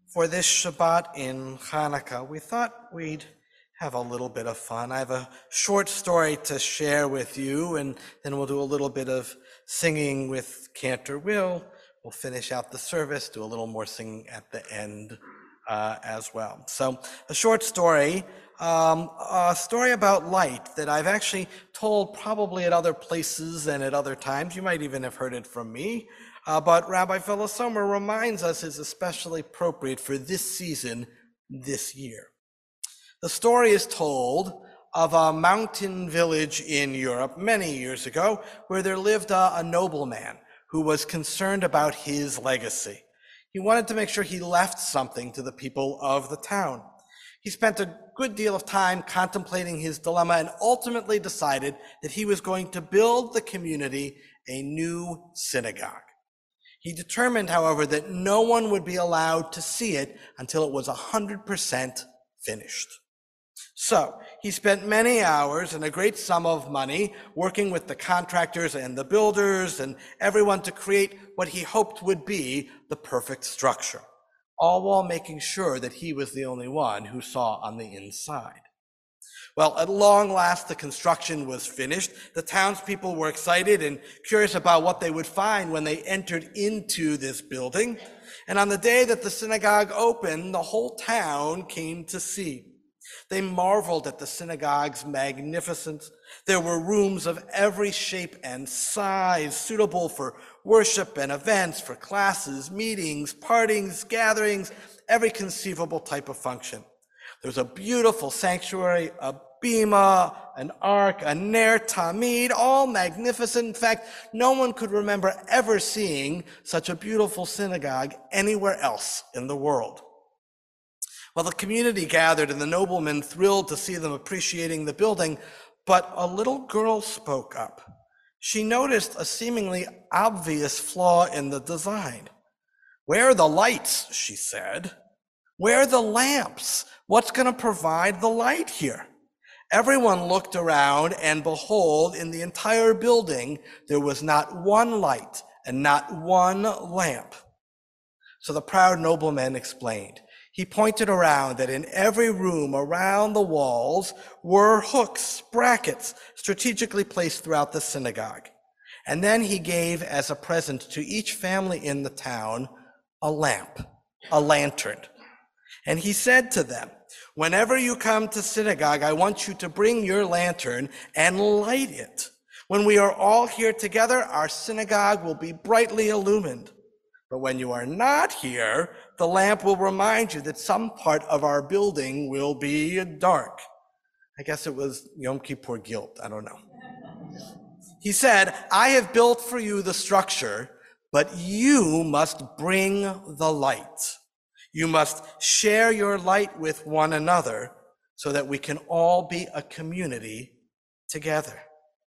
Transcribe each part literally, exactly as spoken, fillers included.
For this Shabbat in Hanukkah, we thought we'd have a little bit of fun. I have a short story to share with you, and then we'll do a little bit of singing with Cantor Will. We'll finish out the service, do a little more singing at the end uh, as well. So a short story, um, a story about light that I've actually told probably at other places and at other times. You might even have heard it from me. Uh, but Rabbi Phyllis Sommer reminds us is especially appropriate for this season, this year. The story is told of a mountain village in Europe many years ago where there lived a, a nobleman who was concerned about his legacy. He wanted to make sure he left something to the people of the town. He spent a good deal of time contemplating his dilemma and ultimately decided that he was going to build the community a new synagogue. He determined, however, that no one would be allowed to see it until it was one hundred percent finished. So he spent many hours and a great sum of money working with the contractors and the builders and everyone to create what he hoped would be the perfect structure, all while making sure that he was the only one who saw on the inside. Well, at long last, the construction was finished. The townspeople were excited and curious about what they would find when they entered into this building. And on the day that the synagogue opened, the whole town came to see. They marveled at the synagogue's magnificence. There were rooms of every shape and size, suitable for worship and events, for classes, meetings, partings, gatherings, every conceivable type of function. There's a beautiful sanctuary, a bima, an ark, a ner tamid, all magnificent. In fact, no one could remember ever seeing such a beautiful synagogue anywhere else in the world. Well, the community gathered and the nobleman thrilled to see them appreciating the building, but a little girl spoke up. She noticed a seemingly obvious flaw in the design. "Where are the lights?" she said. "Where are the lamps? What's going to provide the light here?" Everyone looked around, and behold, in the entire building, there was not one light and not one lamp. So the proud nobleman explained. He pointed around that in every room around the walls were hooks, brackets, strategically placed throughout the synagogue. And then he gave as a present to each family in the town a lamp, a lantern. And he said to them, "Whenever you come to synagogue, I want you to bring your lantern and light it. When we are all here together, our synagogue will be brightly illumined. But when you are not here, the lamp will remind you that some part of our building will be dark." I guess it was Yom Kippur guilt, I don't know. He said, "I have built for you the structure, but you must bring the light. You must share your light with one another so that we can all be a community together."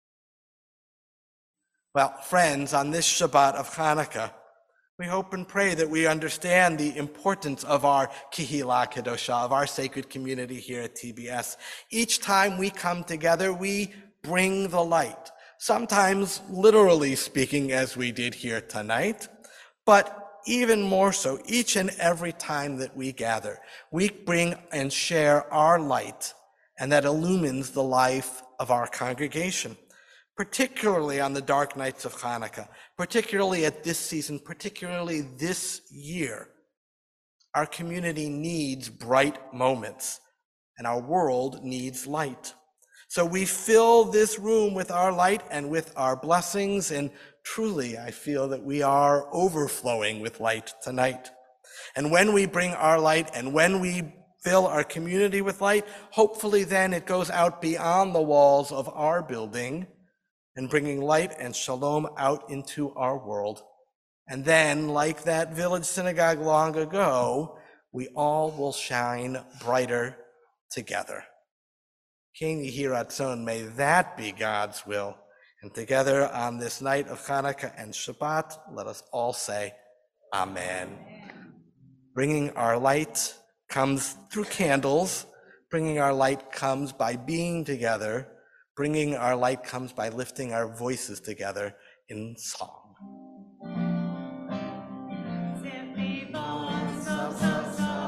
Well, friends, on this Shabbat of Hanukkah, we hope and pray that we understand the importance of our Kihila Kedosha, of our sacred community here at T B S. Each time we come together, we bring the light, sometimes literally speaking as we did here tonight, but even more so, each and every time that we gather, we bring and share our light, and that illumines the life of our congregation, particularly on the dark nights of Hanukkah, particularly at this season, particularly this year. Our community needs bright moments, and our world needs light. So we fill this room with our light and with our blessings, and truly, I feel that we are overflowing with light tonight. And when we bring our light and when we fill our community with light, hopefully then it goes out beyond the walls of our building and bringing light and shalom out into our world. And then, like that village synagogue long ago, we all will shine brighter together. King Yehi Ratzon, may that be God's will. And together on this night of Hanukkah and Shabbat, let us all say, Amen. Bringing our light comes through candles. Bringing our light comes by being together. Bringing our light comes by lifting our voices together in song.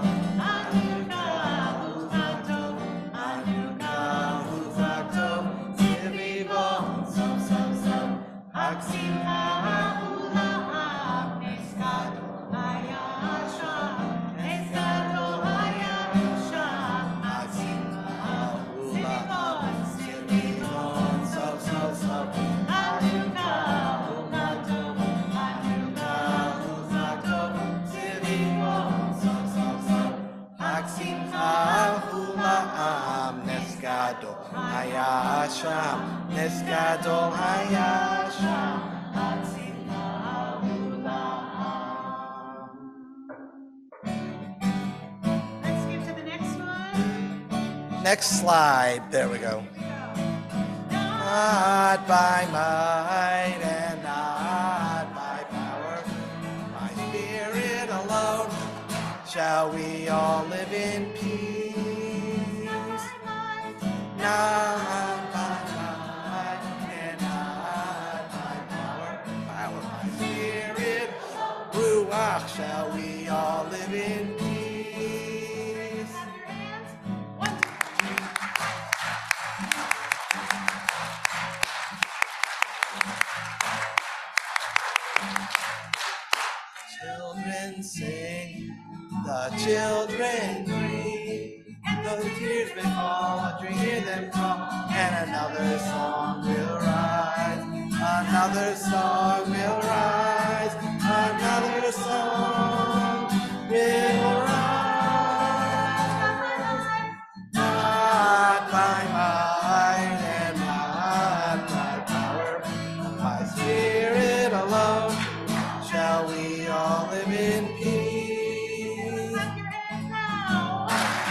שם, נס גדול היה שם, הצילנו לעם. Let's skip to the next one. Next slide, there we go. Not by might and not by power, by spirit alone, shall we all live in peace. Not by might and not by power, power by spirit, ruach, shall we all live in peace. Clap your hands. One, two, three. Children sing, the children grieve, and the tears may fall, but you hear them call, and another song will rise, another song will rise, another song will rise. Not by might and not by power, by spirit alone, shall we all live in peace. Clap your hands now.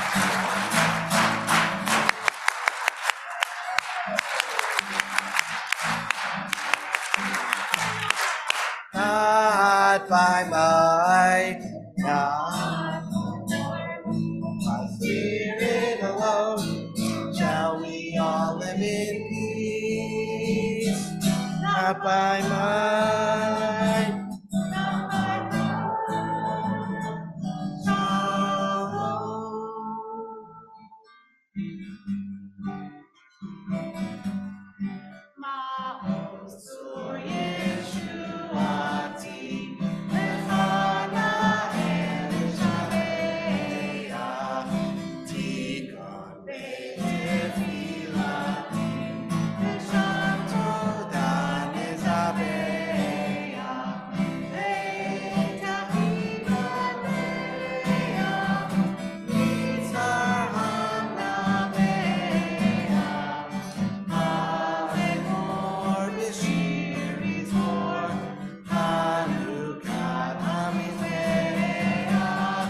Not by might, not by spirit alone, shall we all live in peace. Not by might, not by Ma'oz Sur Yeshuati, Lechana El Shabeach, Tikon Beit Tefilati, V'sham Toda Nezabeach, Ve'tachim Babeach, Mitzar HaNabeach, Avemor B'shir Yizmor, Hanukat HaMizbeach,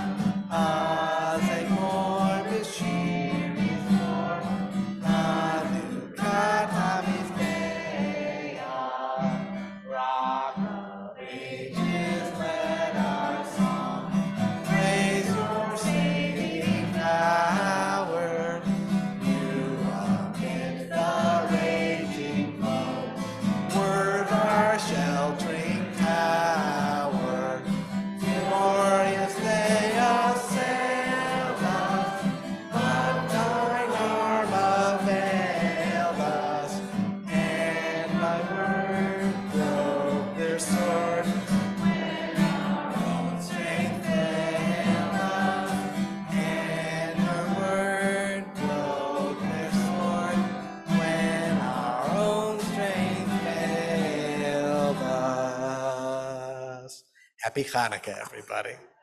Avemor B'shir Yizmor, Hanukat HaMizbeach. Rock of ages, let our song praise your saving power. You amid the raging flow, word our sheltering tower. Glorious they assailed us, but thine arm availed us, and thy word broke their sword. When our own strength failed us, and her word broke their sword. When our own strength failed us. Happy Hanukkah, everybody.